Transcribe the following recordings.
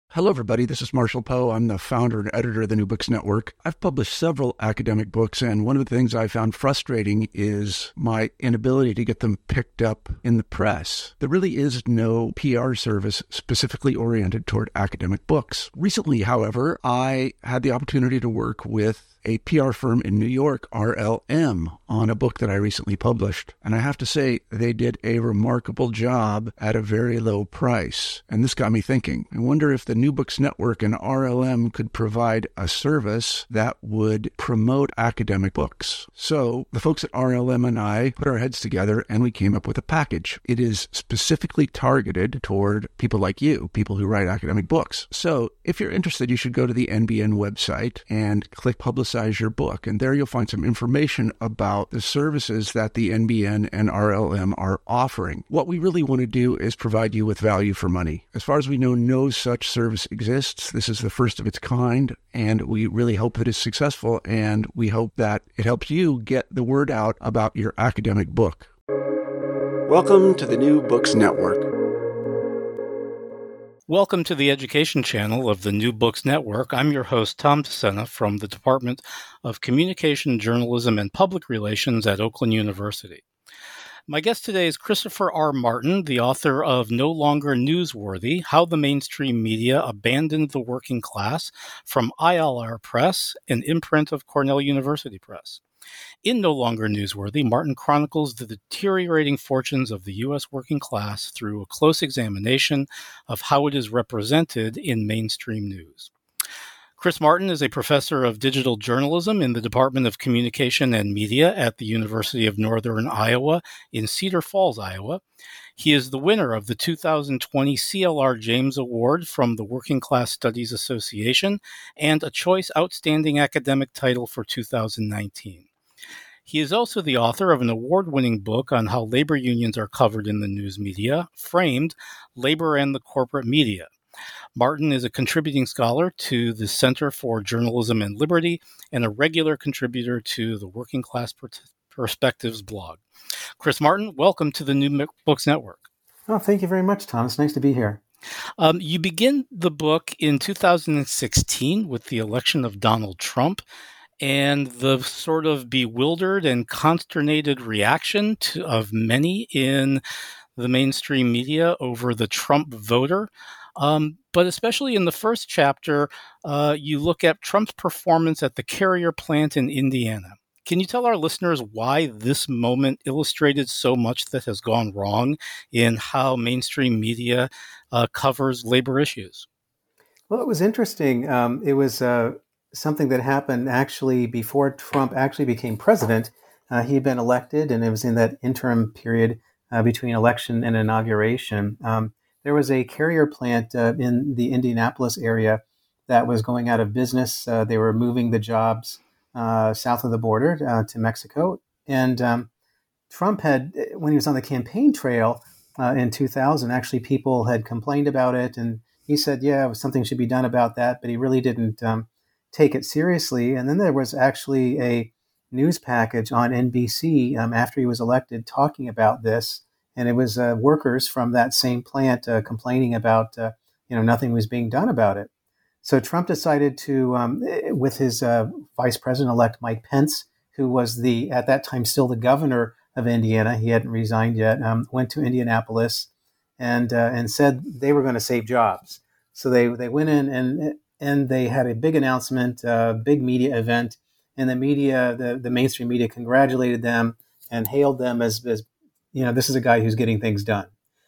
Hello, everybody. This is Marshall Poe. I'm the founder and editor of the New Books Network. I've published several academic books, and one of the things I found frustrating is my inability to get them picked up in the press. There really is no PR service specifically oriented toward academic books. Recently, however, I had the opportunity to work with a PR firm in New York, RLM, on a book that I recently published. And I have to say, they did a remarkable job at a very low price. And this got me thinking. I wonder if the New Books Network and RLM could provide a service that would promote academic books. So the folks at RLM and I put our heads together and we came up with a package. It is specifically targeted toward people like you, people who write academic books. So if you're interested, you should go to the NBN website and click Publicize Your Book. And there you'll find some information about the services that the NBN and RLM are offering. What we really want to do is provide you with value for money. As far as we know, no such service exists. This is the first of its kind, and we really hope that it's successful, and we hope that it helps you get the word out about your academic book. Welcome to the New Books Network. Welcome to the education channel of the New Books Network. I'm your host, Tom DeSena, from the Department of Communication, Journalism, and Public Relations at Oakland University. My guest today is Christopher R. Martin, the author of No Longer Newsworthy: How the Mainstream Media Abandoned the Working Class, from ILR Press, an imprint of Cornell University Press. In No Longer Newsworthy, Martin chronicles the deteriorating fortunes of the U.S. working class through a close examination of how it is represented in mainstream news. Chris Martin is a professor of digital journalism in the Department of Communication and Media at the University of Northern Iowa in Cedar Falls, Iowa. He is the winner of the 2020 CLR James Award from the Working Class Studies Association and a Choice Outstanding Academic title for 2019. He is also the author of an award-winning book on how labor unions are covered in the news media, framed Labor and the Corporate Media. Martin is a contributing scholar to the Center for Journalism and Liberty and a regular contributor to the Working Class Perspectives blog. Chris Martin, welcome to the New Books Network. Oh, thank you very much, Tom. It's nice to be here. You begin the book in 2016 with the election of Donald Trump and the sort of bewildered and consternated reaction of many in the mainstream media over the Trump voter. But especially in the first chapter, you look at Trump's performance at the Carrier plant in Indiana. Can you tell our listeners why this moment illustrated so much that has gone wrong in how mainstream media covers labor issues? Well, it was interesting. It was something that happened actually before Trump actually became president. He'd been elected, and it was in that interim period between election and inauguration. There was a Carrier plant in the Indianapolis area that was going out of business. They were moving the jobs south of the border to Mexico. And Trump had, when he was on the campaign trail in 2000, actually people had complained about it. And he said, yeah, something should be done about that. But he really didn't take it seriously. And then there was actually a news package on NBC after he was elected talking about this. And it was workers from that same plant complaining about, nothing was being done about it. So Trump decided to, with his vice president-elect Mike Pence, who was at that time still the governor of Indiana, he hadn't resigned yet, went to Indianapolis and said they were going to save jobs. So they went in and they had a big announcement, big media event, and the media, the mainstream media, congratulated them and hailed them as this is a guy who's getting things done.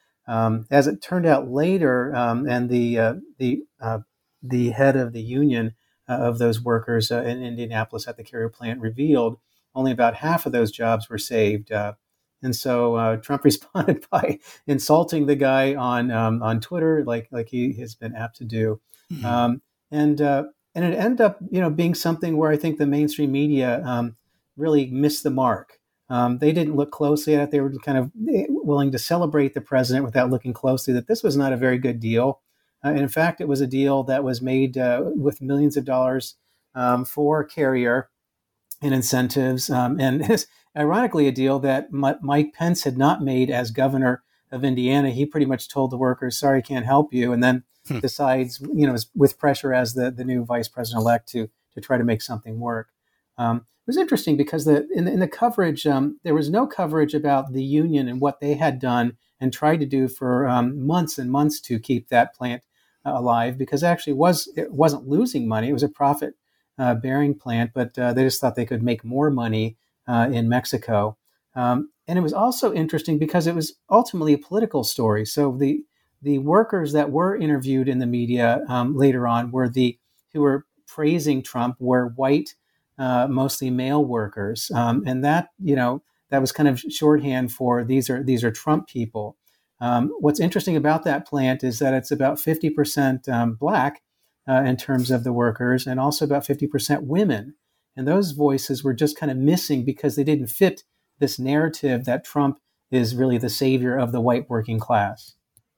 As it turned out later, and the head of the union of those workers in Indianapolis at the Carrier plant revealed only about half of those jobs were saved. And so Trump responded by insulting the guy on Twitter, like he has been apt to do. Mm-hmm. And it ended up, being something where I think the mainstream media really missed the mark. They didn't look closely at it. They were kind of willing to celebrate the president without looking closely that this was not a very good deal. And in fact, it was a deal that was made with millions of dollars for Carrier and incentives. And it's ironically a deal that Mike Pence had not made as governor of Indiana. He pretty much told the workers, sorry, can't help you. And then decides, with pressure as the new vice president-elect to try to make something work. It was interesting because in the coverage, there was no coverage about the union and what they had done and tried to do for months and months to keep that plant alive, because actually it wasn't losing money. It was a profit bearing plant, but they just thought they could make more money in Mexico. And it was also interesting because it was ultimately a political story. So the workers that were interviewed in the media later on who were praising Trump were white, mostly male workers, and that was kind of shorthand for these are Trump people. What's interesting about that plant is that it's about 50% black in terms of the workers, and also about 50% women. And those voices were just kind of missing because they didn't fit this narrative that Trump is really the savior of the white working class.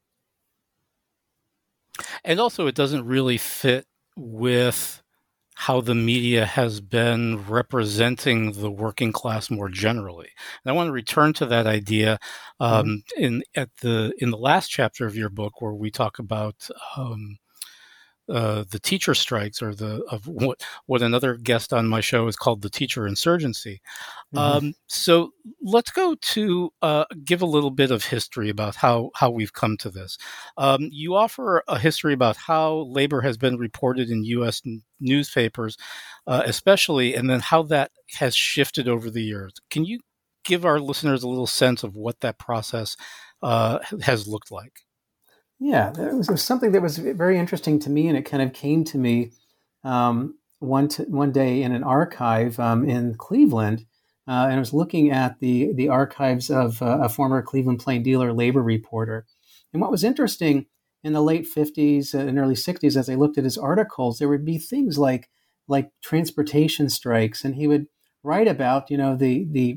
And also, it doesn't really fit with how the media has been representing the working class more generally. And I want to return to that idea in the last chapter of your book, where we talk about the teacher strikes, or what another guest on my show is called the teacher insurgency. So let's go to give a little bit of history about how we've come to this. You offer a history about how labor has been reported in U.S. newspapers, especially, and then how that has shifted over the years. Can you give our listeners a little sense of what that process has looked like? Yeah, it was something that was very interesting to me, and it kind of came to me one day in an archive in Cleveland, and I was looking at the archives of a former Cleveland Plain Dealer labor reporter. And what was interesting in the late 50s and early 60s, as I looked at his articles, there would be things like transportation strikes, and he would write about the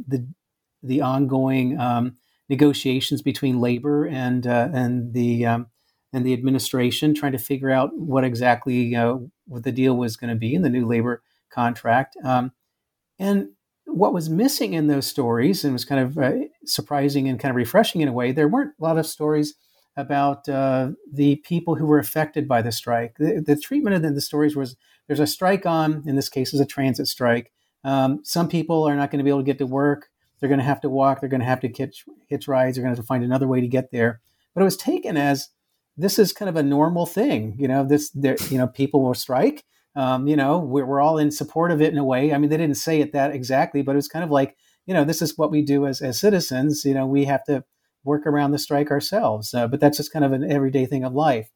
ongoing negotiations between labor and the administration, trying to figure out what exactly what the deal was going to be in the new labor contract. And what was missing in those stories, and was kind of surprising and kind of refreshing in a way, there weren't a lot of stories about the people who were affected by the strike. The treatment of the stories was, there's a strike on, in this case is a transit strike. Some people are not going to be able to get to work. They're going to have to walk. They're going to have to hitch rides. They're going to have to find another way to get there. But it was taken as, this is kind of a normal thing. People will strike. We're all in support of it in a way. I mean, they didn't say it that exactly, but it was kind of like, this is what we do as citizens. We have to work around the strike ourselves. But that's just kind of an everyday thing of life.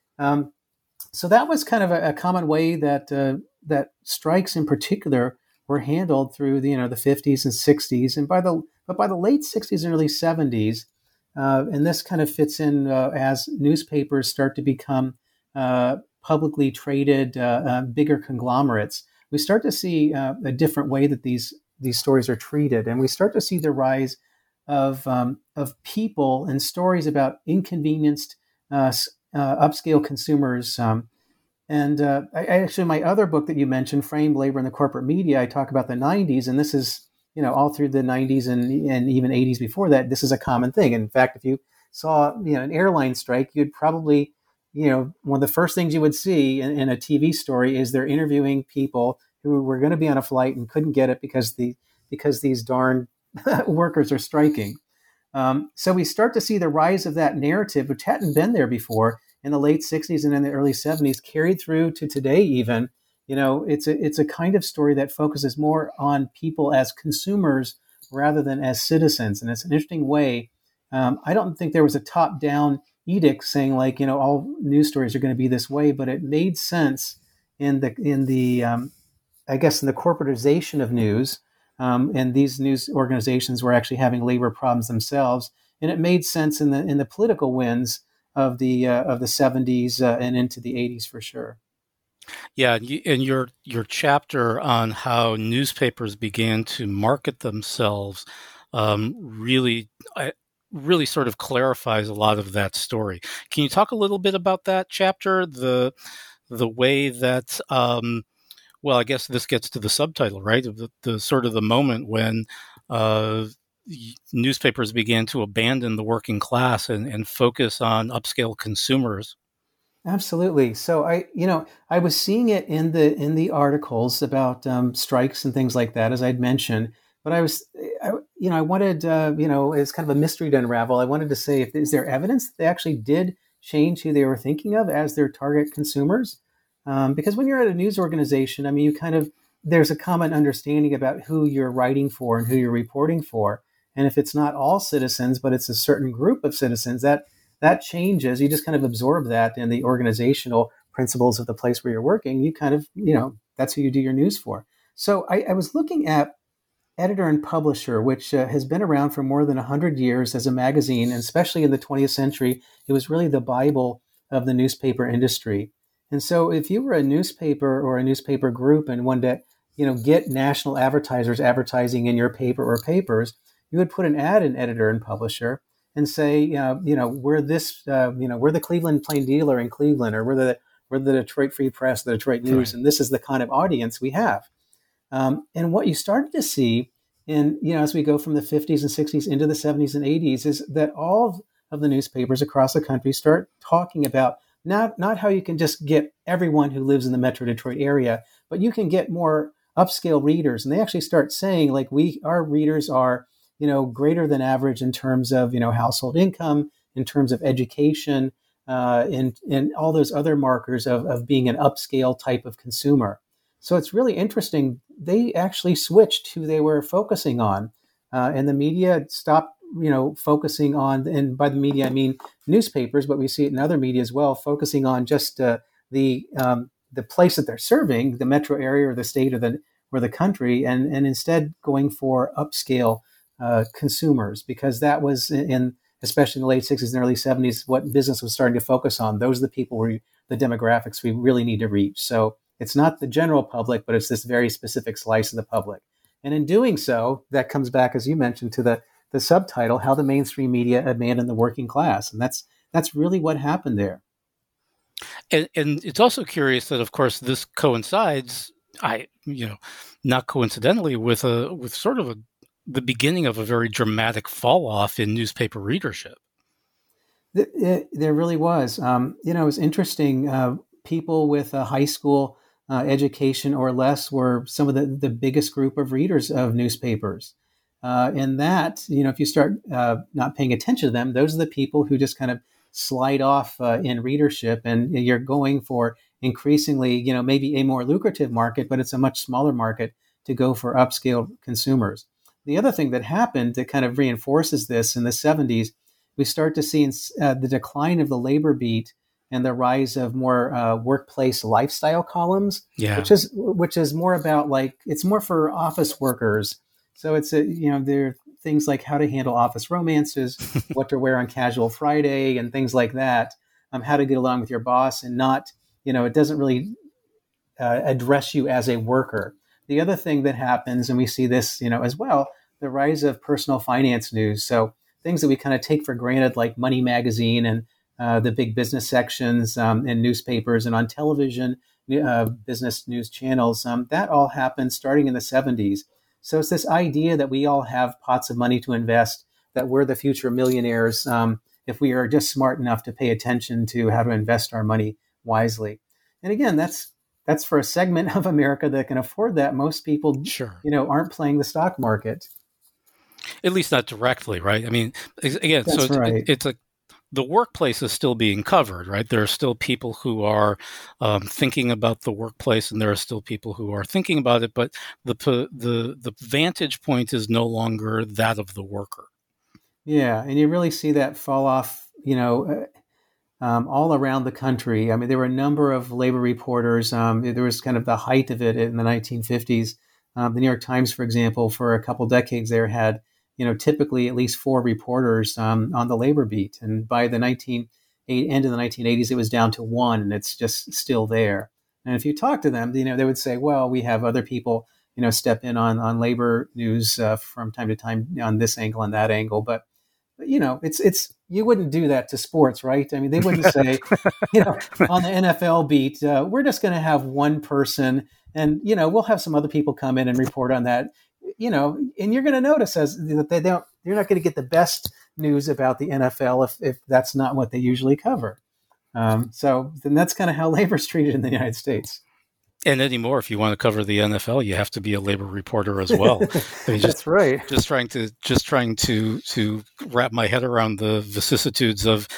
So that was kind of a common way that strikes in particular were handled through the 50s and 60s, and by the late 60s and early 70s, and this kind of fits in as newspapers start to become publicly traded, bigger conglomerates. We start to see a different way that these stories are treated, and we start to see the rise of people and stories about inconvenienced upscale consumers. And I actually, my other book that you mentioned, Framed Labor in the Corporate Media, I talk about the 90s, and this is, all through the 90s and even 80s before that, this is a common thing. In fact, if you saw, an airline strike, you'd probably, one of the first things you would see in a TV story is they're interviewing people who were going to be on a flight and couldn't get it because these darn workers are striking. So we start to see the rise of that narrative, which hadn't been there before, in the late 60s and in the early 70s, carried through to today even. It's a kind of story that focuses more on people as consumers rather than as citizens. And it's an interesting way. I don't think there was a top-down edict saying all news stories are going to be this way, but it made sense in the corporatization of news. And these news organizations were actually having labor problems themselves. And it made sense in the political winds of the 70s and into the 80s for sure. Yeah, and your chapter on how newspapers began to market themselves really sort of clarifies a lot of that story. Can you talk a little bit about that chapter, the way that I guess this gets to the subtitle, right? The sort of the moment when newspapers began to abandon the working class and focus on upscale consumers. Absolutely. So I was seeing it in the articles about strikes and things like that, as I'd mentioned. But I wanted, it's kind of a mystery to unravel. I wanted to say, if is there evidence that they actually did change who they were thinking of as their target consumers? Because when you're at a news organization, I mean, there's a common understanding about who you're writing for and who you're reporting for. And if it's not all citizens, but it's a certain group of citizens, that changes. You just kind of absorb that in the organizational principles of the place where you're working. You kind of, that's who you do your news for. So I was looking at Editor and Publisher, which has been around for more than 100 years as a magazine, and especially in the 20th century, it was really the Bible of the newspaper industry. And so if you were a newspaper or a newspaper group and wanted to, get national advertisers advertising in your paper or papers, you would put an ad in Editor and Publisher and say, we're we're the Cleveland Plain Dealer in Cleveland, or we're the Detroit Free Press, the Detroit News, right. And this is the kind of audience we have. And what you started to see as we go from the 50s and 60s into the 70s and 80s is that all of the newspapers across the country start talking about not how you can just get everyone who lives in the Metro Detroit area, but you can get more upscale readers. And they actually start saying, like, our readers are, greater than average in terms of, household income, in terms of education, and all those other markers of being an upscale type of consumer. So it's really interesting. They actually switched who they were focusing on, and the media stopped, focusing on. And by the media, I mean newspapers, but we see it in other media as well, focusing on just the place that they're serving, the metro area or the state or the country, and instead going for upscale consumers, because that was especially in the late 60s and early 70s, what business was starting to focus on. Those are the people the demographics we really need to reach. So it's not the general public, but it's this very specific slice of the public. And in doing so, that comes back, as you mentioned, to the subtitle, How the Mainstream Media Abandoned the Working Class. And that's really what happened there. And it's also curious that, of course, this coincides, not coincidentally, with sort of the beginning of a very dramatic fall off in newspaper readership. There really was. It was interesting. People with a high school education or less were some of the biggest group of readers of newspapers. And that, if you start not paying attention to them, those are the people who just kind of slide off in readership, and you're going for increasingly, maybe a more lucrative market, but it's a much smaller market to go for upscale consumers. The other thing that happened that kind of reinforces this in the 70s, we start to see the decline of the labor beat and the rise of more workplace lifestyle columns, which is more about, like, it's more for office workers. So it's there are things like how to handle office romances, what to wear on casual Friday, and things like that. How to get along with your boss, and not, it doesn't really address you as a worker. The other thing that happens, and we see this, as well, the rise of personal finance news. So things that we kind of take for granted, like Money Magazine and the big business sections in newspapers and on television, business news channels, that all happened starting in the 70s. So it's this idea that we all have pots of money to invest, that we're the future millionaires if we are just smart enough to pay attention to how to invest our money wisely. And again, that's for a segment of America that can afford that. Most people, aren't playing the stock market. At least not directly, right? I mean, again, that's so right. It's like the workplace is still being covered, right? There are still people who are thinking about the workplace, and there are still people who are thinking about it, but the vantage point is no longer that of the worker. Yeah, and you really see that fall off, all around the country. I mean, there were a number of labor reporters. There was kind of the height of it in the 1950s. The New York Times, for example, for a couple decades there had, typically at least 4 reporters on the labor beat. And by the end of the 1980s, it was down to 1, and it's just still there. And if you talk to them, they would say, well, we have other people, step in on labor news from time to time on this angle and that angle. But it's you wouldn't do that to sports, right? I mean, they wouldn't say, on the NFL beat, we're just going to have one person, and we'll have some other people come in and report on that. And you're going to notice that you're not going to get the best news about the NFL if that's not what they usually cover. So then that's kind of how labor is treated in the United States. And anymore, if you want to cover the NFL, you have to be a labor reporter as well. I mean, That's right. Just trying to wrap my head around the vicissitudes of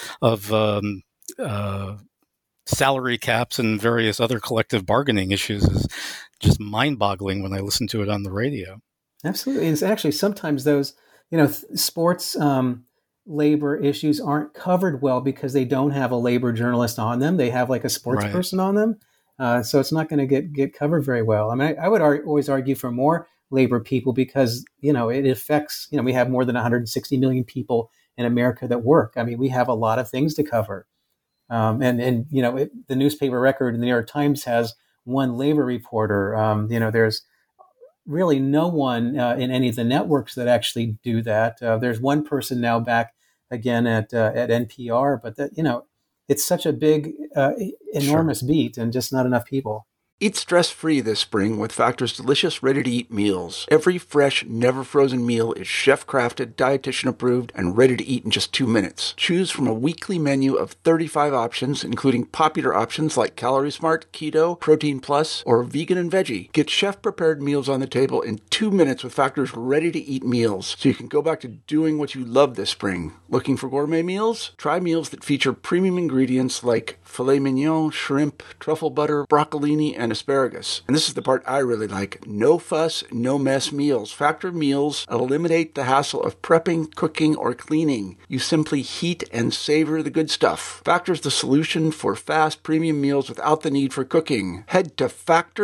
salary caps and various other collective bargaining issues is just mind-boggling when I listen to it on the radio. Absolutely. It's actually sometimes those, sports labor issues aren't covered well because they don't have a labor journalist on them. They have like a sports person on them. So it's not going to get covered very well. I mean, I would always argue for more labor people because, it affects, we have more than 160 million people in America that work. I mean, we have a lot of things to cover. The newspaper record in the New York Times has one labor reporter. There's really no one in any of the networks that actually do that. There's one person now back again at NPR, but that, it's such a big, enormous beat and just not enough people. Eat stress-free this spring with Factor's delicious, ready-to-eat meals. Every fresh, never-frozen meal is chef-crafted, dietitian-approved, and ready to eat in just 2 minutes. Choose from a weekly menu of 35 options, including popular options like Calorie Smart, Keto, Protein Plus, or Vegan and Veggie. Get chef-prepared meals on the table in 2 minutes with Factor's ready-to-eat meals, so you can go back to doing what you love this spring. Looking for gourmet meals? Try meals that feature premium ingredients like filet mignon, shrimp, truffle butter, broccolini, and asparagus. And this is the part I really like. No fuss, no mess meals. Factor meals eliminate the hassle of prepping, cooking, or cleaning. You simply heat and savor the good stuff. Factor's the solution for fast premium meals without the need for cooking. Head to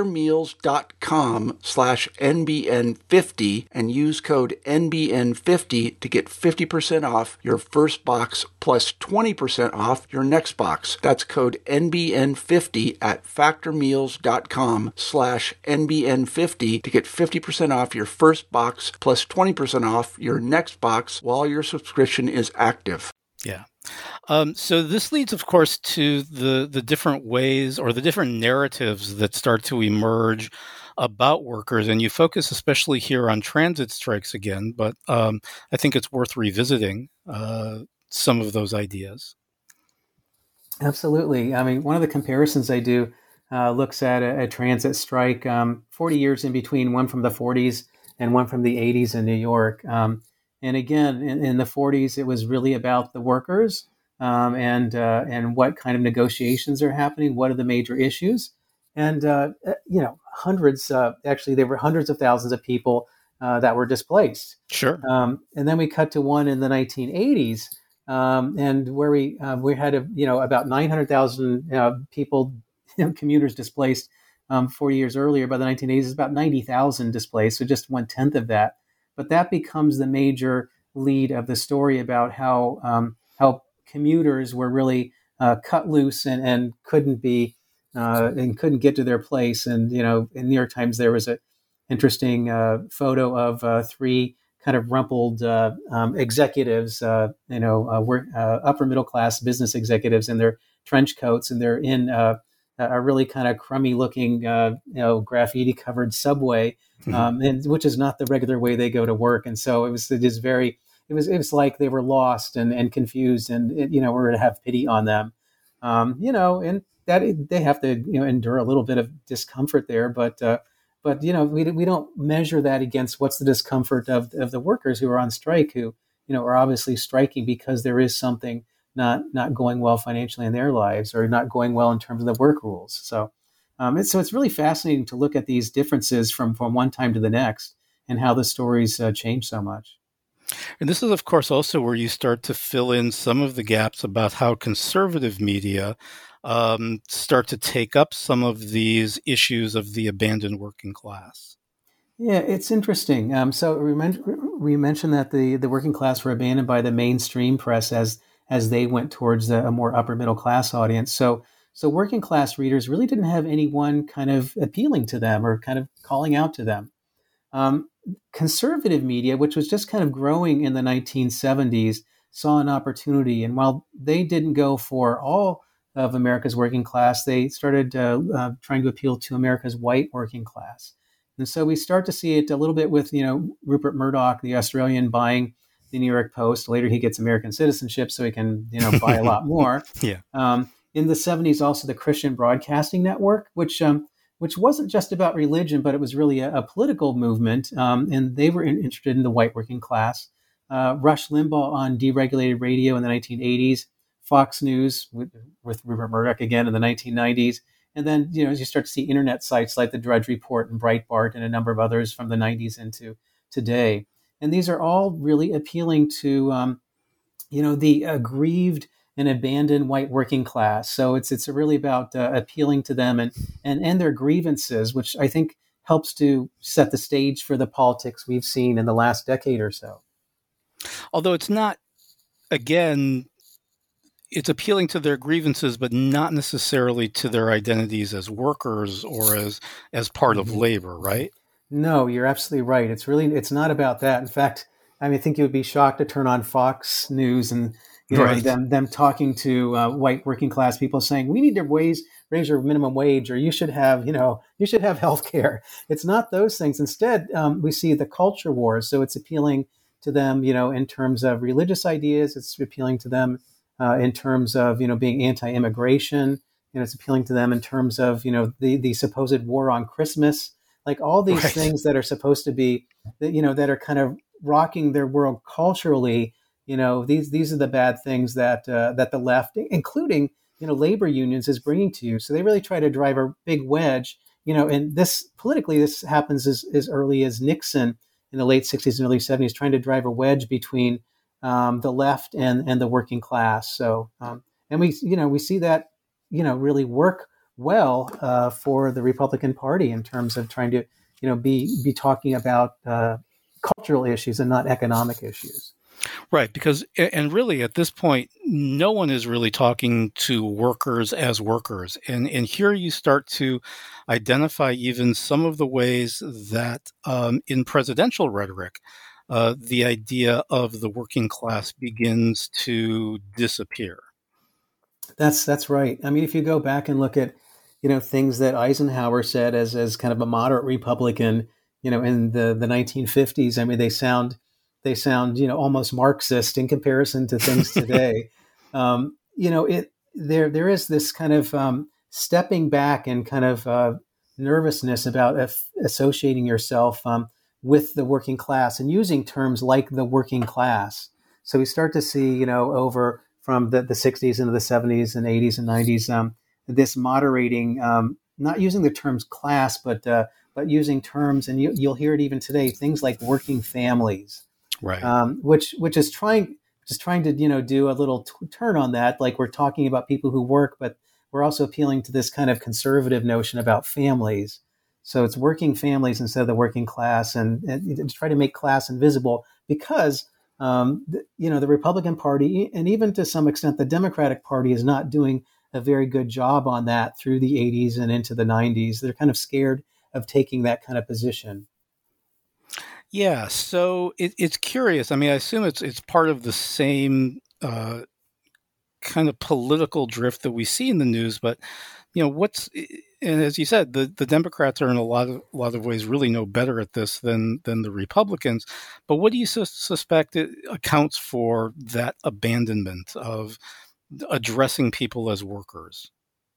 factormeals.com/NBN50 and use code NBN50 to get 50% off your first box plus 20% off your next box. That's code NBN50 at factormeals.com/NBN50 to get 50% off your first box plus 20% off your next box while your subscription is active. Yeah. So this leads, of course, to the different ways or the different narratives that start to emerge about workers. And you focus especially here on transit strikes again, but I think it's worth revisiting some of those ideas. Absolutely. I mean, one of the comparisons I do looks at a transit strike 40 years in between, one from the 40s and one from the 80s in New York. And again, in the 40s, it was really about the workers and what kind of negotiations are happening, what are the major issues. And, hundreds, actually, there were hundreds of thousands of people that were displaced. Sure. And then we cut to one in the 1980s, and where we had about 900,000 people, commuters displaced 40 years earlier. By the 1980s, about 90,000 displaced, so just 1/10 of that. But that becomes the major lead of the story about how commuters were really cut loose and couldn't be and couldn't get to their place. And in New York Times there was an interesting photo of three kind of rumpled executives, upper middle class business executives in their trench coats, and they're in a really kind of crummy looking, graffiti covered subway, and which is not the regular way they go to work. And so it was like they were lost and confused, and we're to have pity on them, and that they have to endure a little bit of discomfort there, but we don't measure that against what's the discomfort of the workers who are on strike, who are obviously striking because there is something not going well financially in their lives, or not going well in terms of the work rules. So it's really fascinating to look at these differences from one time to the next, and how the stories change so much. And this is, of course, also where you start to fill in some of the gaps about how conservative media start to take up some of these issues of the abandoned working class. Yeah, it's interesting. So we mentioned that the working class were abandoned by the mainstream press as they went towards a more upper middle class audience. So working class readers really didn't have anyone kind of appealing to them or kind of calling out to them. Conservative media, which was just kind of growing in the 1970s, saw an opportunity. And while they didn't go for all of America's working class, they started trying to appeal to America's white working class. And so we start to see it a little bit with, Rupert Murdoch, the Australian, buying the New York Post. Later, he gets American citizenship, so he can, buy a lot more. Yeah. in the 70s, also the Christian Broadcasting Network, which wasn't just about religion, but it was really a political movement, and they were interested in the white working class. Rush Limbaugh on deregulated radio in the 1980s, Fox News with Rupert Murdoch again in the 1990s. And then, as you start to see internet sites like the Drudge Report and Breitbart and a number of others from the 90s into today. And these are all really appealing to, the aggrieved and abandoned white working class. So it's really about appealing to them and their grievances, which I think helps to set the stage for the politics we've seen in the last decade or so. Although it's not, again, it's appealing to their grievances, but not necessarily to their identities as workers or as part of labor, right? No, you're absolutely right. It's not about that. In fact, I think you would be shocked to turn on Fox News and right. them talking to white working class people saying we need to raise your minimum wage, or you should have health care. It's not those things. Instead, we see the culture wars. So it's appealing to them, in terms of religious ideas. It's appealing to them in terms of being anti-immigration. It's appealing to them in terms of the supposed war on Christmas, like all these right. things that are supposed to be that are kind of rocking their world culturally. These are the bad things that the left, including labor unions, is bringing to you. So they really try to drive a big wedge. And this politically, this happens as early as Nixon in the late 60s and early 70s, trying to drive a wedge between the left and the working class. So, and we see that, really work well for the Republican Party in terms of trying to, be talking about cultural issues and not economic issues. Right, because, and really at this point, no one is really talking to workers as workers. And here you start to identify even some of the ways that in presidential rhetoric, the idea of the working class begins to disappear. That's right. If you go back and look at, things that Eisenhower said as kind of a moderate Republican, in the 1950s, they sound, almost Marxist in comparison to things today. There is this kind of stepping back and kind of nervousness about associating yourself with the working class and using terms like the working class. So we start to see, over from the 60s into the 70s and 80s and 90s, this moderating, not using the terms class, but using terms, and you'll hear it even today, things like working families. Right. Which is trying to do a little turn on that, like we're talking about people who work, but we're also appealing to this kind of conservative notion about families. So it's working families instead of the working class, and try to make class invisible because the Republican Party and even to some extent the Democratic Party is not doing a very good job on that through the 80s and into the 90s. They're kind of scared of taking that kind of position. Yeah, so it's curious. I assume it's part of the same kind of political drift that we see in the news. But and as you said, the Democrats are in a lot of ways really no better at this than the Republicans. But what do you suspect it accounts for that abandonment of addressing people as workers?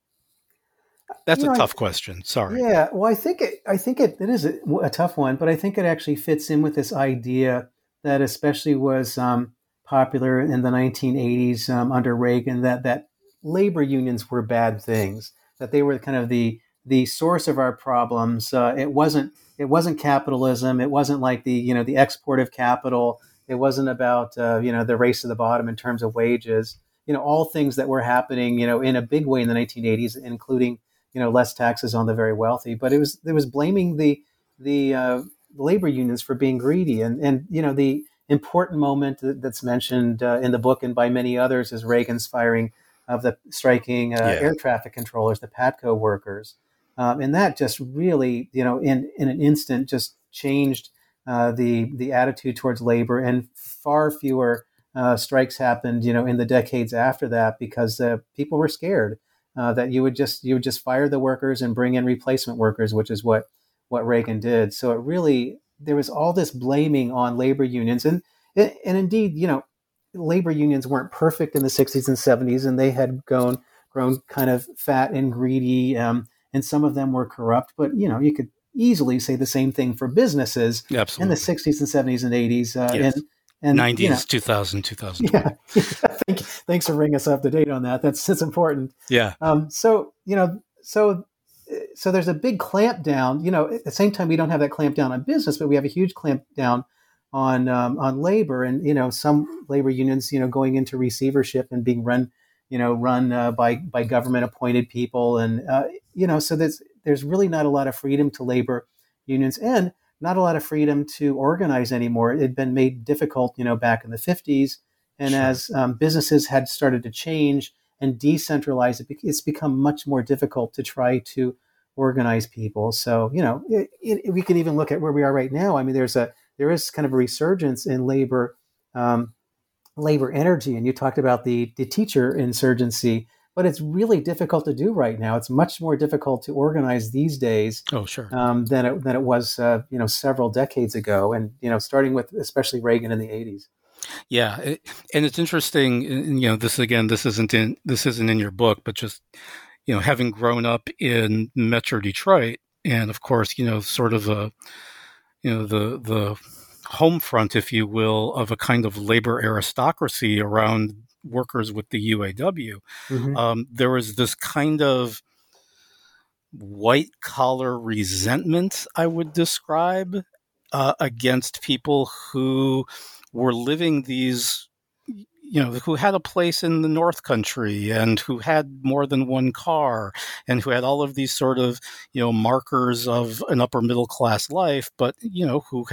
That's a tough question. Sorry. Yeah, well, I think it is a tough one, but I think it actually fits in with this idea that especially was popular in the 1980s under Reagan, that labor unions were bad things, that they were kind of the source of our problems. It wasn't capitalism. It wasn't like the export of capital. It wasn't about the race to the bottom in terms of wages. All things that were happening in a big way in the 1980s, including less taxes on the very wealthy, but it was blaming the labor unions for being greedy, and the important moment that's mentioned in the book and by many others is Reagan's firing of the striking air traffic controllers, the PATCO workers, and that just really in an instant just changed the attitude towards labor, and far fewer strikes happened in the decades after that because people were scared. That you would just fire the workers and bring in replacement workers, which is what Reagan did. So there was all this blaming on labor unions, and indeed, labor unions weren't perfect in the 60s and 70s, and they had gone grown kind of fat and greedy, and some of them were corrupt. But you could easily say the same thing for businesses Absolutely. in the 60s and 70s and 80s, yes. and 90s, 2000, 2020. Yeah. Thanks for bringing us up to date on that. That's important. Yeah. So there's a big clamp down. At the same time, we don't have that clamp down on business, but we have a huge clamp down on labor, and some labor unions going into receivership and being run by government appointed people, and so there's really not a lot of freedom to labor unions, and not a lot of freedom to organize anymore. It had been made difficult back in the 50s, and Sure. as businesses had started to change and decentralize, it's become much more difficult to try to organize people. So we can even look at where we are right now. I mean, there is kind of a resurgence in labor energy, and you talked about the teacher insurgency, but it's really difficult to do right now. It's much more difficult to organize these days Oh, sure. than it was several decades ago, and starting with especially Reagan in the 80s. Yeah, and it's interesting. This isn't in your book, but just having grown up in Metro Detroit, and of course, sort of the home front, if you will, of a kind of labor aristocracy around workers with the UAW. Mm-hmm. There was this kind of white collar resentment, I would describe, against people who were living these, who had a place in the North Country and who had more than one car and who had all of these sort of, markers of an upper middle class life, but, who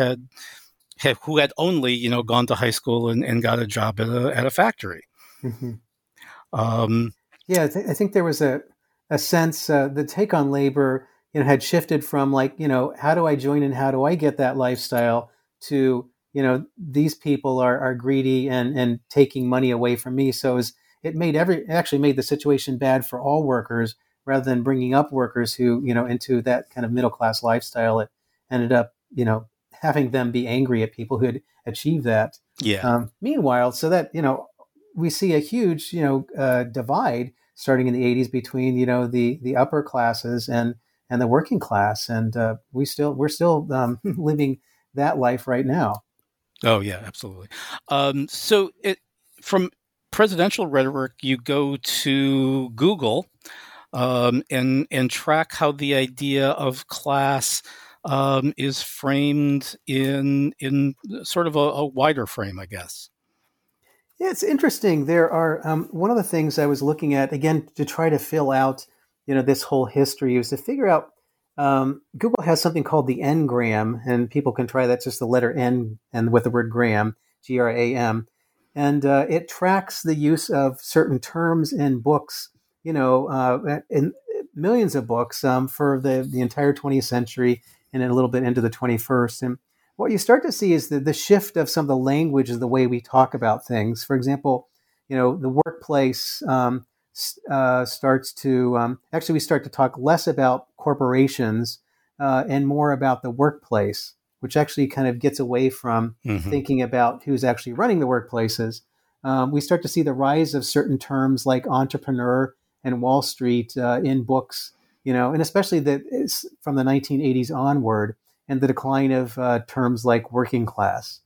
had only, gone to high school and got a job at a factory. Mm-hmm. Um, Yeah, I think there was a sense, the take on labor, had shifted from like, how do I join and how do I get that lifestyle, to, these people are greedy and taking money away from me. So it actually made the situation bad for all workers, rather than bringing up workers who, into that kind of middle class lifestyle. It ended up, having them be angry at people who had achieved that. yeah. Meanwhile, so that, we see a huge, divide starting in the 80s between, the upper classes and the working class. And we're still living that life right now. Oh, yeah, absolutely. So from presidential rhetoric, you go to Google and track how the idea of class is framed in sort of a wider frame, I guess. Yeah, it's interesting. There are one of the things I was looking at again to try to fill out, this whole history, was to figure out. Google has something called the Ngram, and people can try that. Just the letter N and with the word gram, GRAM, and it tracks the use of certain terms in books, in millions of books for the entire 20th century and a little bit into the 21st. And what you start to see is the shift of some of the language of the way we talk about things. For example, the workplace starts to actually we start to talk less about corporations and more about the workplace, which actually kind of gets away from thinking about who's actually running the workplaces. We start to see the rise of certain terms like entrepreneur and Wall Street in books, and especially from the 1980s onward, and the decline of terms like working class.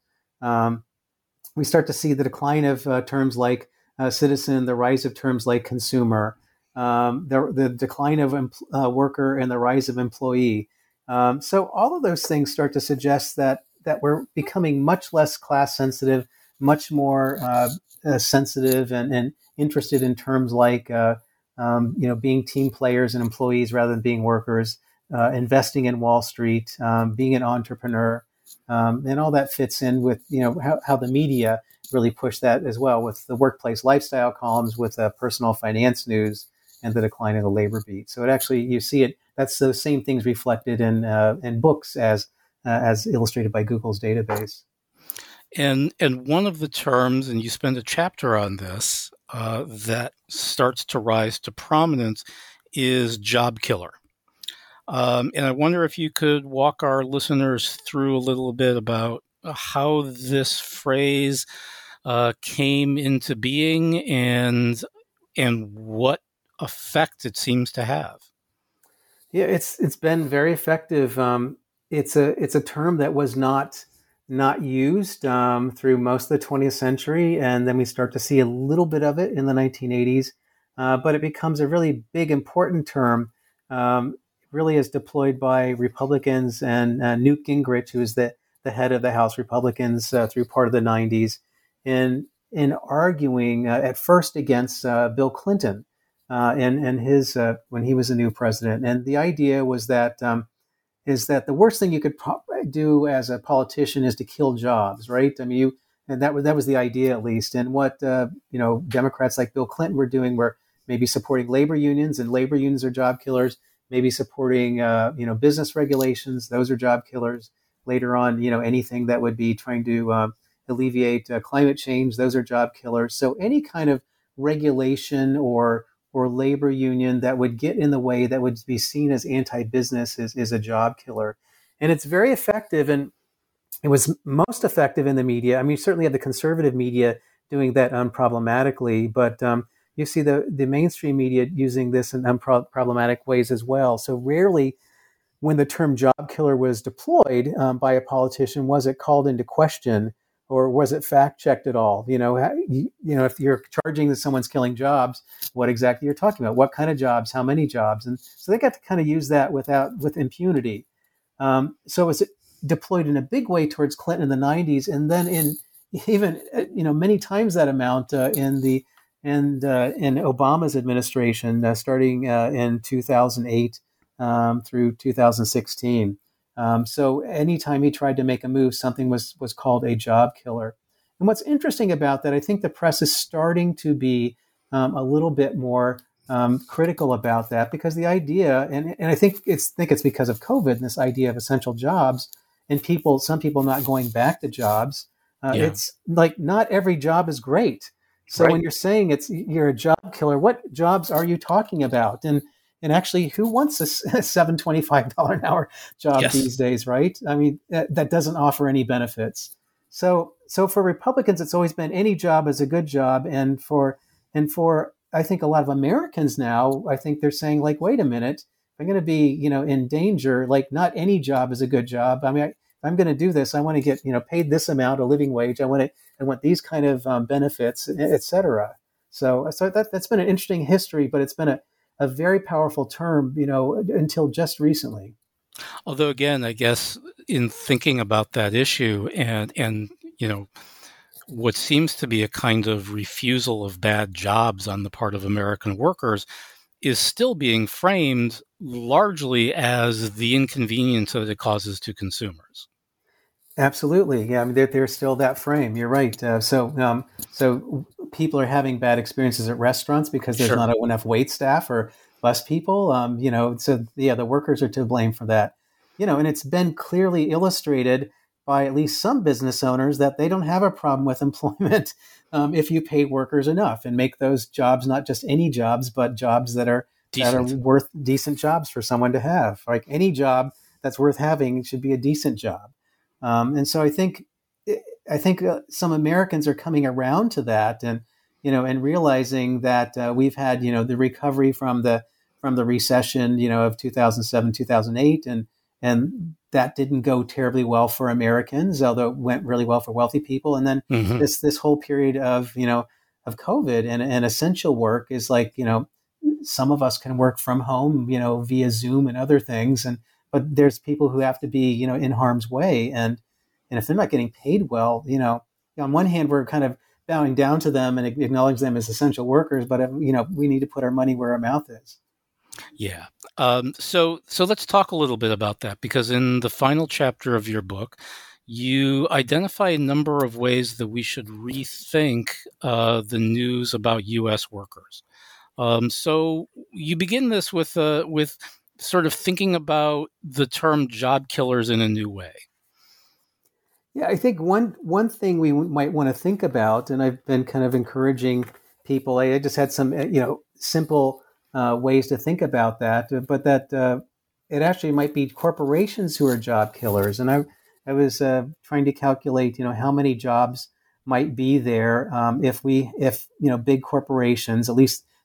We start to see the decline of terms like citizen, the rise of terms like consumer, the decline of worker, and the rise of employee. So all of those things start to suggest that we're becoming much less class sensitive, much more sensitive and interested in terms like being team players and employees rather than being workers, investing in Wall Street, being an entrepreneur, and all that fits in with how the media really push that as well, with the workplace lifestyle columns, with personal finance news, and the decline of the labor beat. So it actually, you see it. That's the same things reflected in books as illustrated by Google's database. And one of the terms, and you spend a chapter on this, that starts to rise to prominence is job killer. And I wonder if you could walk our listeners through a little bit about how this phrase came into being and what effect it seems to have. Yeah, it's been very effective. It's a term that was not used through most of the 20th century, and then we start to see a little bit of it in the 1980s. But it becomes a really big, important term. Really is deployed by Republicans and Newt Gingrich, who is the head of the House Republicans through part of the 90s, in arguing at first against Bill Clinton and his when he was a new president. And the idea was that is that the worst thing you could do as a politician is to kill jobs, right? I mean, and that was the idea at least. And what Democrats like Bill Clinton were doing were maybe supporting labor unions, and labor unions are job killers. Maybe supporting business regulations; those are job killers. Later on, anything that would be trying to alleviate climate change; those are job killers. So any kind of regulation or labor union that would get in the way, that would be seen as anti-business, is a job killer. And it's very effective, and it was most effective in the media. I mean, you certainly have the conservative media doing that unproblematically, but you see the mainstream media using this in unproblematic ways as well. So rarely, when the term job killer was deployed by a politician, was it called into question, or was it fact checked at all? If you're charging that someone's killing jobs, what exactly you're talking about? What kind of jobs? How many jobs? And so they got to kind of use that with impunity. So it was deployed in a big way towards Clinton in the 90s, and then in even many times that amount in Obama's administration, starting in 2008 through 2016. So anytime he tried to make a move, something was called a job killer. And what's interesting about that, I think the press is starting to be a little bit more critical about that, because the idea, and I think it's because of COVID, and this idea of essential jobs, and some people not going back to jobs. It's like not every job is great. So when you're saying you're a job killer, what jobs are you talking about? And actually, who wants a $725 an hour job these days, right? I mean, that doesn't offer any benefits. So for Republicans, it's always been any job is a good job, and for I think a lot of Americans now, I think they're saying, like, wait a minute, if I'm going to be in danger, like not any job is a good job. I mean, if I'm going to do this, I want to get paid this amount, a living wage. I want these kind of benefits, et cetera. So that's been an interesting history, but it's been a very powerful term, until just recently. Although, again, I guess in thinking about that issue and what seems to be a kind of refusal of bad jobs on the part of American workers is still being framed largely as the inconvenience that it causes to consumers. Absolutely. Yeah. I mean, there's still that frame. You're right. So people are having bad experiences at restaurants because there's not enough wait staff or less people. So the workers are to blame for that. And it's been clearly illustrated by at least some business owners that they don't have a problem with employment if you pay workers enough and make those jobs not just any jobs, but jobs that are worth decent jobs for someone to have. Like any job that's worth having should be a decent job. And so I think some Americans are coming around to that, and realizing that we've had the recovery from the recession of 2007, 2008, and that didn't go terribly well for Americans, although it went really well for wealthy people. And then this whole period of of COVID and essential work is like some of us can work from home via Zoom and other things, but there's people who have to be, in harm's way. And if they're not getting paid well, on one hand, we're kind of bowing down to them and acknowledge them as essential workers, but, we need to put our money where our mouth is. Yeah. So let's talk a little bit about that, because in the final chapter of your book, you identify a number of ways that we should rethink the news about U.S. workers. So you begin this with sort of thinking about the term job killers in a new way. Yeah, I think one thing we might want to think about, and I've been kind of encouraging people, I just had some simple ways to think about that, but that it actually might be corporations who are job killers. And I was trying to calculate, how many jobs might be there if big corporations, at least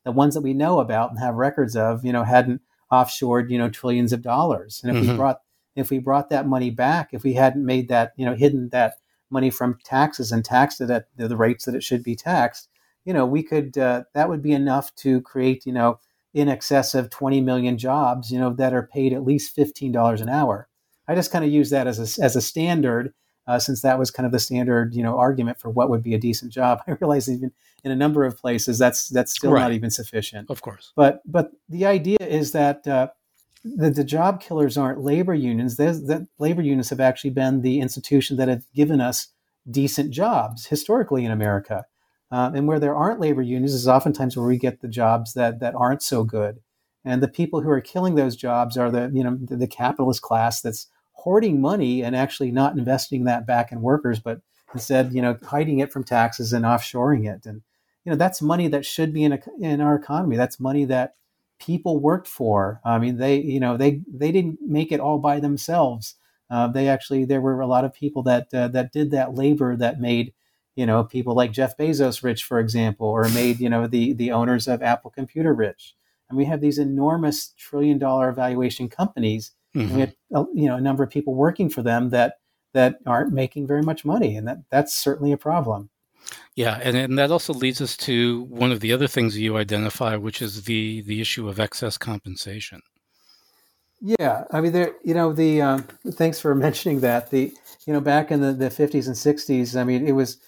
the ones that we know about and have records of, hadn't offshored, trillions of dollars. And if we brought that money back, if we hadn't made that, hidden that money from taxes and taxed it at the rates that it should be taxed, we could, that would be enough to create, in excess of 20 million jobs, that are paid at least $15 an hour. I just kind of use that as a standard, since that was kind of the standard, argument for what would be a decent job. I realize even in a number of places that's still not even sufficient. Of course. But the idea is that the job killers aren't labor unions. That labor unions have actually been the institution that have given us decent jobs historically in America. And where there aren't labor unions is oftentimes where we get the jobs that aren't so good. And the people who are killing those jobs are the capitalist class that's hoarding money and actually not investing that back in workers, but instead, hiding it from taxes and offshoring it. And, that's money that should be in our economy. That's money that people worked for. I mean, they didn't make it all by themselves. There were a lot of people that did that labor that made, people like Jeff Bezos rich, for example, or made, the owners of Apple Computer rich. And we have these enormous $1 trillion valuation companies. Mm-hmm. We have, a number of people working for them that aren't making very much money. And that's certainly a problem. Yeah, and that also leads us to one of the other things you identify, which is the issue of excess compensation. Yeah, I mean, thanks for mentioning that. Back in the 50s and 60s, I mean, it was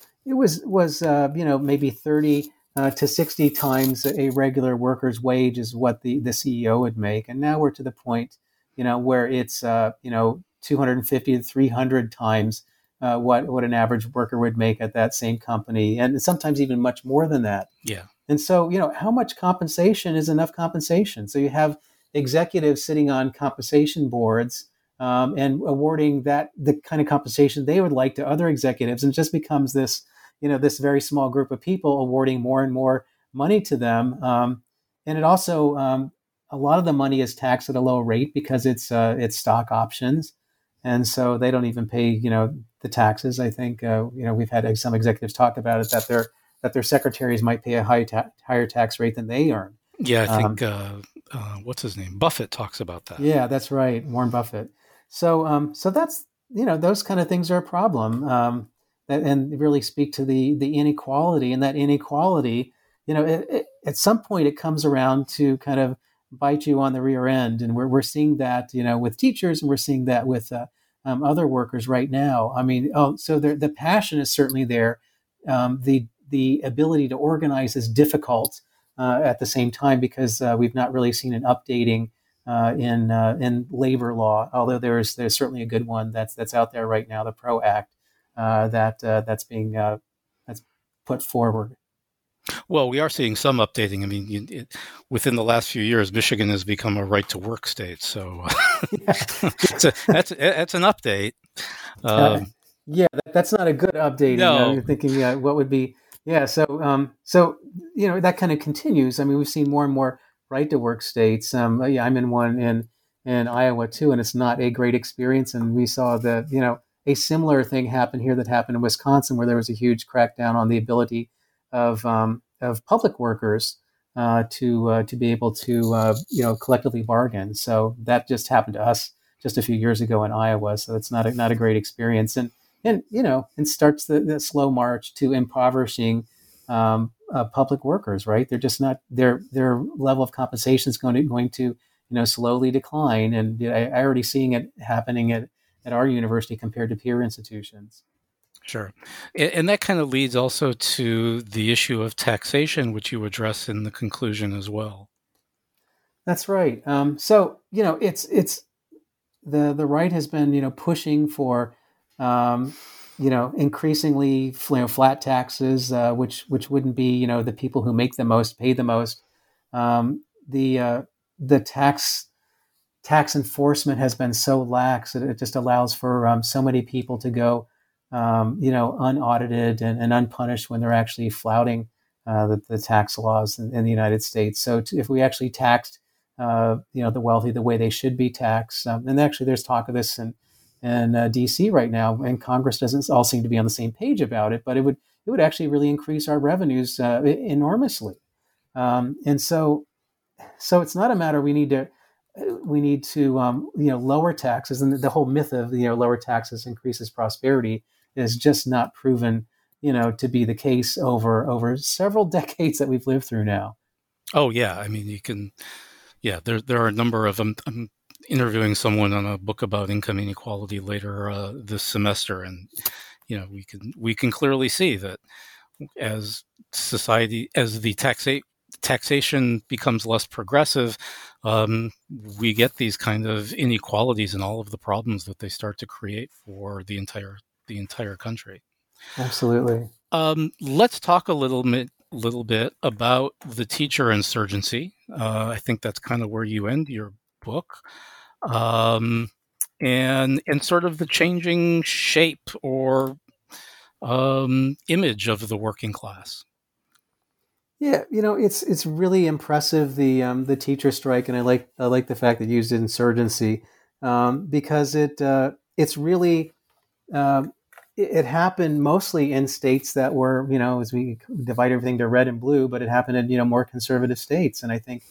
maybe 30 to 60 times a regular worker's wage is what the CEO would make, and now we're to the point, where it's 250 to 300 times what an average worker would make at that same company, and sometimes even much more than that. Yeah. And so, how much compensation is enough compensation? So you have executives sitting on compensation boards and awarding the kind of compensation they would like to other executives, and it just becomes this, this very small group of people awarding more and more money to them. And it also, a lot of the money is taxed at a low rate because it's stock options. And so they don't even pay, the taxes. I think, we've had some executives talk about it, that their secretaries might pay a higher tax rate than they earn. Yeah, I think, what's his name? Buffett talks about that. Yeah, that's right. Warren Buffett. So that's, those kind of things are a problem, and really speak to the inequality, and that inequality, at some point it comes around to kind of bite you on the rear end. And we're seeing that, with teachers, and we're seeing that with other workers right now. I mean, so the passion is certainly there. The ability to organize is difficult at the same time, because we've not really seen an updating in labor law. Although there's certainly a good one that's out there right now, the PRO Act, that's being that's put forward. Well, we are seeing some updating. I mean, within the last few years, Michigan has become a right-to-work state. So that's an update. That's not a good update. No. You're thinking, what would be? Yeah. So that kind of continues. I mean, we've seen more and more right-to-work states. I'm in one in Iowa too, and it's not a great experience. And we saw a similar thing happen here that happened in Wisconsin, where there was a huge crackdown on the ability of public workers to be able to collectively bargain. So that just happened to us just a few years ago in Iowa. So it's not a great experience, and starts the slow march to impoverishing public workers. Right? They're just not, their level of compensation is going to slowly decline, and I already seeing it happening at our university compared to peer institutions. Sure. And that kind of leads also to the issue of taxation, which you address in the conclusion as well. That's right. So, it's the right has been, pushing for, increasingly, flat taxes, which wouldn't be, the people who make the most pay the most. The tax enforcement has been so lax that it just allows for so many people to go unaudited and unpunished when they're actually flouting the tax laws in the United States. So if we actually taxed, the wealthy the way they should be taxed, and actually there's talk of this in D.C. right now, and Congress doesn't all seem to be on the same page about it, but it would actually really increase our revenues enormously. And so it's not a matter we need to lower taxes, and the whole myth of lower taxes increases prosperity is just not proven to be the case over several decades that we've lived through now. Oh yeah, I mean you can. Yeah, there are a number of them. I'm interviewing someone on a book about income inequality later this semester, and we can clearly see that as the taxation becomes less progressive, we get these kind of inequalities and all of the problems that they start to create for the entire country. Absolutely. Let's talk a little bit about the teacher insurgency. I think that's kind of where you end your book, and sort of the changing shape or image of the working class. Yeah, it's really impressive, the teacher strike, and I like the fact that you used insurgency, because it's really it happened mostly in states that were, as we divide everything to red and blue, but it happened in more conservative states. And I think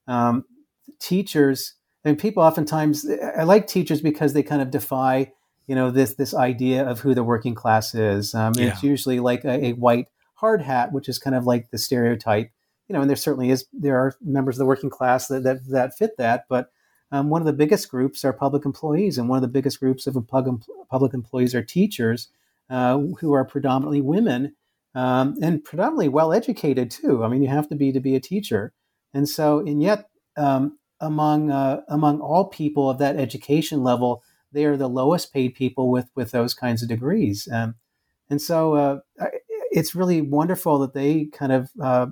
teachers and people oftentimes, I like teachers because they kind of defy this idea of who the working class is. It's usually like a white hard hat, which is kind of like the stereotype, and there are members of the working class that fit that. But one of the biggest groups are public employees, and one of the biggest groups of public employees are teachers, who are predominantly women, and predominantly well-educated too. I mean, you have to be a teacher. And yet among all people of that education level, they are the lowest paid people with those kinds of degrees. And so it's really wonderful that they kind of,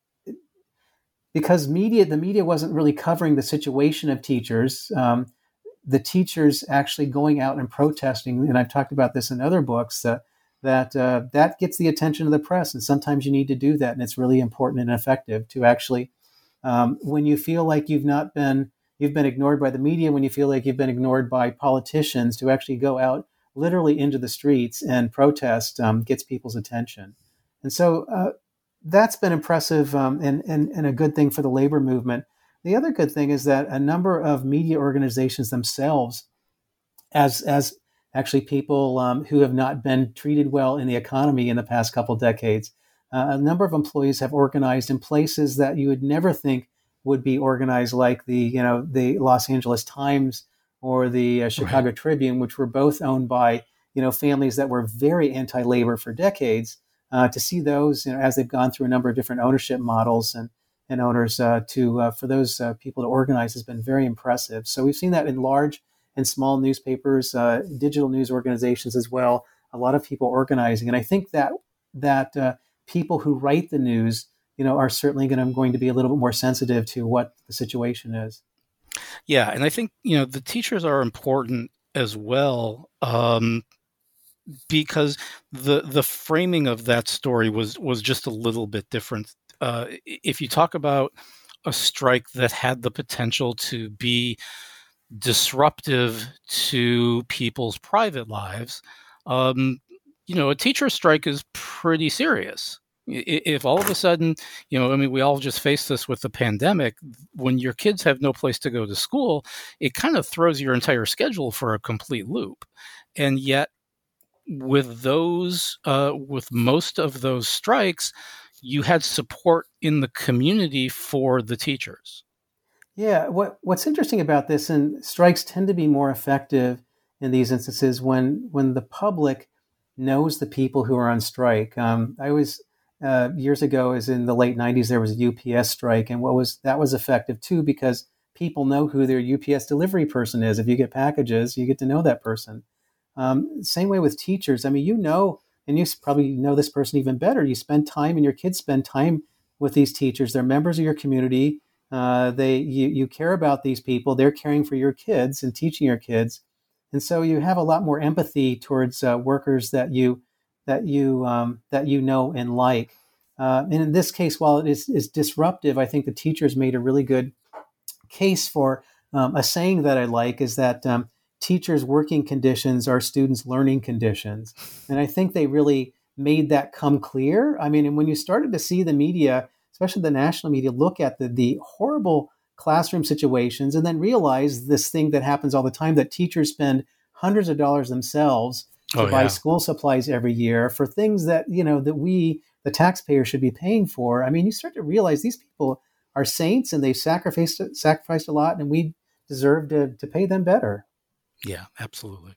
because the media wasn't really covering the situation of teachers, the teachers actually going out and protesting, and I've talked about this in other books, that gets the attention of the press, and sometimes you need to do that, and it's really important and effective to actually, when you feel like you've been ignored by the media, when you feel like you've been ignored by politicians, to actually go out literally into the streets and protest gets people's attention. And so that's been impressive, and a good thing for the labor movement. The other good thing is that a number of media organizations themselves, as actually people who have not been treated well in the economy in the past couple decades, a number of employees have organized in places that you would never think would be organized, like the Los Angeles Times or the Chicago Tribune, which were both owned by families that were very anti-labor for decades. To see those, as they've gone through a number of different ownership models and owners, for those people to organize has been very impressive. So we've seen that in large and small newspapers, digital news organizations as well. A lot of people organizing, and I think that people who write the news, are certainly going to be a little bit more sensitive to what the situation is. Yeah, and I think the teachers are important as well, because the framing of that story was just a little bit different. If you talk about a strike that had the potential to be disruptive to people's private lives, a teacher strike is pretty serious. If all of a sudden, we all just faced this with the pandemic, when your kids have no place to go to school, it kind of throws your entire schedule for a complete loop. And yet, with most of those strikes, you had support in the community for the teachers. Yeah, what's interesting about this, and strikes tend to be more effective in these instances when the public knows the people who are on strike. I was years ago, as in the late 90s, there was a UPS strike, and that was effective too, because people know who their UPS delivery person is. If you get packages, you get to know that person. Same way with teachers. I mean, and you probably know this person even better. You spend time, and your kids spend time with these teachers. They're members of your community. You care about these people. They're caring for your kids and teaching your kids, and so you have a lot more empathy towards workers that you know and like. And in this case, while it is disruptive, I think the teachers made a really good case for a saying that I like, is that teachers' working conditions are students' learning conditions. And I think they really made that come clear. I mean, and when you started to see the media especially the national media, look at the horrible classroom situations and then realize this thing that happens all the time, that teachers spend hundreds of dollars themselves to buy school supplies every year for things that, that we, the taxpayer, should be paying for. I mean, you start to realize these people are saints and they've sacrificed a lot, and we deserve to pay them better. Yeah, absolutely.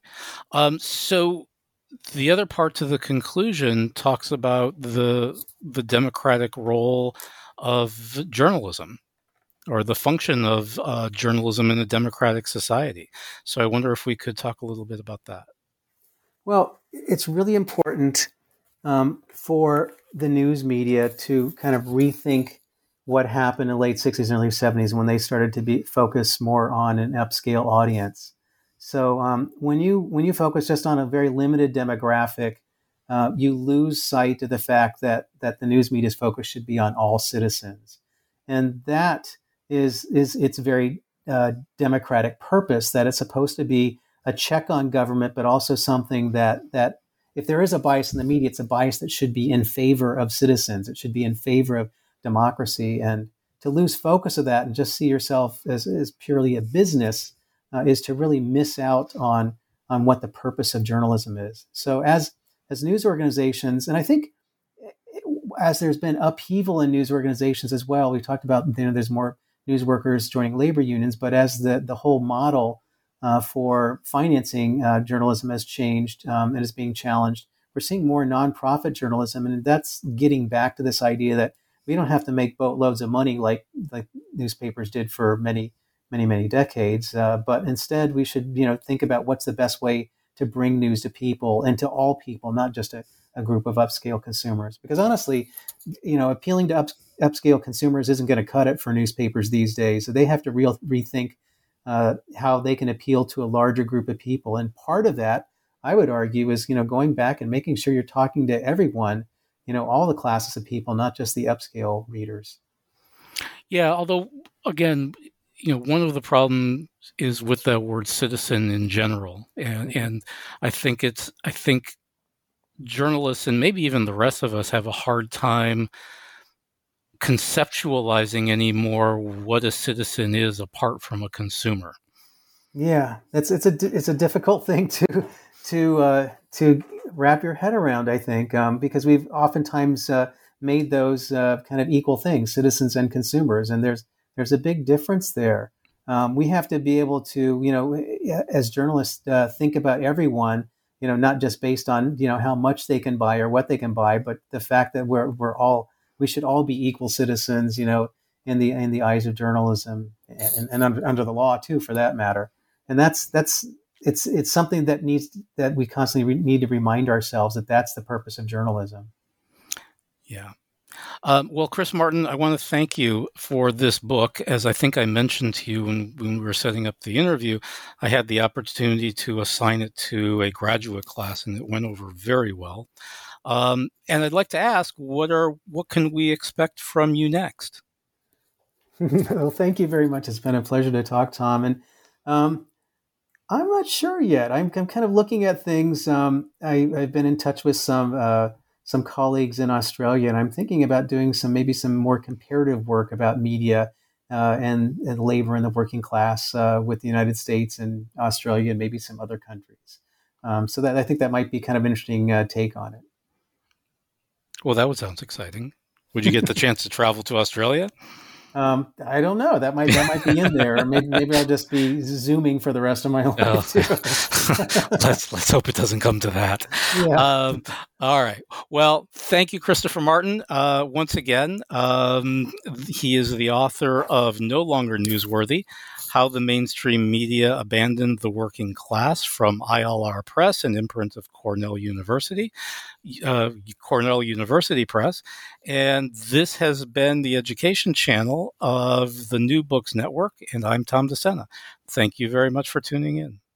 So the other part to the conclusion talks about the democratic role of journalism, or the function of journalism in a democratic society. So I wonder if we could talk a little bit about that. Well, it's really important for the news media to kind of rethink what happened in the late 60s and early 70s when they started to be focused more on an upscale audience. So when you focus just on a very limited demographic, you lose sight of the fact that the news media's focus should be on all citizens, and that is its very democratic purpose. That it's supposed to be a check on government, but also something that if there is a bias in the media, it's a bias that should be in favor of citizens. It should be in favor of democracy. And to lose focus of that and just see yourself as purely a business is to really miss out on what the purpose of journalism is. So as news organizations, and I think as there's been upheaval in news organizations as well, we talked about, there's more news workers joining labor unions, but as the whole model for financing journalism has changed and is being challenged, we're seeing more nonprofit journalism, and that's getting back to this idea that we don't have to make boatloads of money like newspapers did for many decades, but instead we should think about what's the best way to bring news to people, and to all people, not just a group of upscale consumers. Because honestly, appealing to upscale consumers isn't going to cut it for newspapers these days. So they have to rethink how they can appeal to a larger group of people. And part of that, I would argue, is going back and making sure you're talking to everyone, all the classes of people, not just the upscale readers. Yeah, although again, one of the problems is with the word citizen in general, and I think journalists and maybe even the rest of us have a hard time conceptualizing anymore what a citizen is apart from a consumer. Yeah, it's a difficult thing to wrap your head around, I think, because we've oftentimes made those kind of equal things, citizens and consumers, and there's a big difference there. We have to be able to, as journalists, think about everyone, not just based on how much they can buy or what they can buy, but the fact that we should all be equal citizens, in the eyes of journalism and under the law too, for that matter. And it's something that we constantly need to remind ourselves that that's the purpose of journalism. Yeah. Well, Chris Martin, I want to thank you for this book. As I think I mentioned to you when we were setting up the interview, I had the opportunity to assign it to a graduate class, and it went over very well. And I'd like to ask, what can we expect from you next? Well, thank you very much. It's been a pleasure to talk, Tom. And I'm not sure yet. I'm kind of looking at things. I've been in touch with some colleagues in Australia, and I'm thinking about doing maybe some more comparative work about media and labor in the working class with the United States and Australia and maybe some other countries. So that I think that might be kind of an interesting take on it. Well, that sounds exciting. Would you get the chance to travel to Australia? I don't know. That might be in there. Or maybe I'll just be Zooming for the rest of my life. Let's hope it doesn't come to that. Yeah. All right. Well, thank you, Christopher Martin. Once again, he is the author of No Longer Newsworthy: How the Mainstream Media Abandoned the Working Class, from ILR Press, an imprint of Cornell University Press. And this has been the education channel of the New Books Network, and I'm Tom DeSena. Thank you very much for tuning in.